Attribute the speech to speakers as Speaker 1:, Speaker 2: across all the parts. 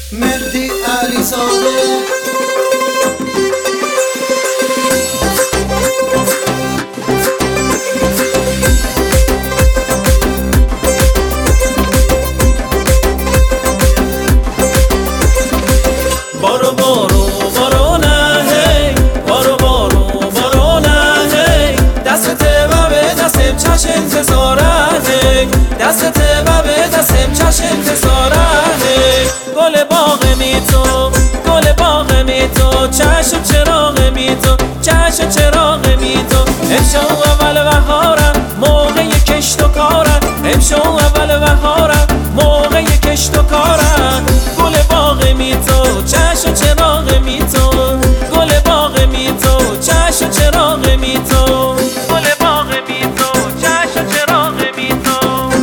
Speaker 1: مهدی علی زاده.
Speaker 2: بارو بارو بارونه هی، بارو بارو بارونه هی، دستت و به دستم چش انتظاره هی، دستت و به دستم چش انتظاره هی. گل باغ می تو، گل باغ می تو، چشم چراغ می تو، چشم چراغ می تو. امشو اول بهارم موقع کشت و کارم، امشو اول بهارم موقع کشت و کارم. گل باغ می تو، چشم چراغ می تو، گل باغ می تو، چشم چراغ می تو، گل باغ می تو، چشم چراغ می تو.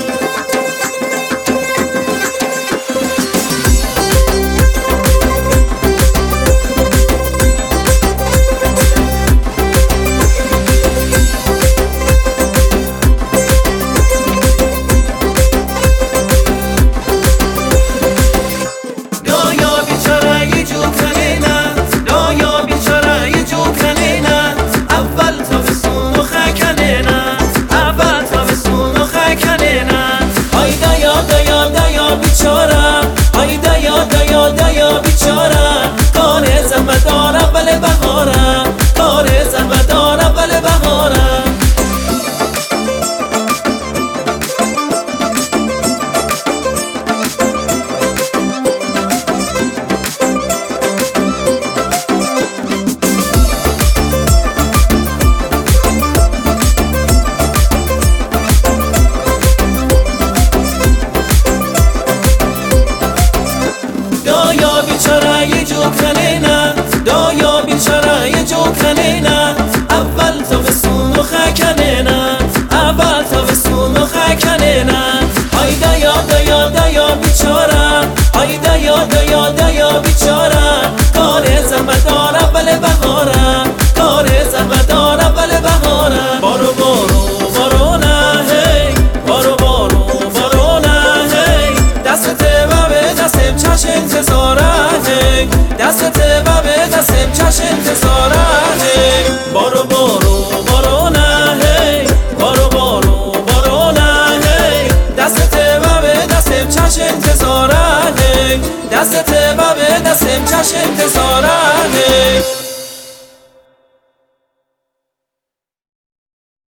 Speaker 2: دایا بیچارم کار زحمت دارم بله بهارم، کار زحمت دارم بله بهارم. دایا بیچاره یه جو کنینا، دایا بیچاره یه جو کنینا، اول تا بسون و خکنینا، اول تا بسون و خکنینا. ای دایا دایا دایا بیچاره، ای دایا دایا دایا بیچاره، کار زحمت دارم بله بهارم، کار زحمت دارم بله بهارم. بارو بارو بارونه هی، بارو بارو بارونه هی، دستت و به دستم چش انتظاره هی، دستت و به دستم چش انتظاره هی. بارو بارو بارونه هی، بارو بارو بارونه هی، دستت و به دستم چش انتظاره هی، دستت و به دستم چش انتظاره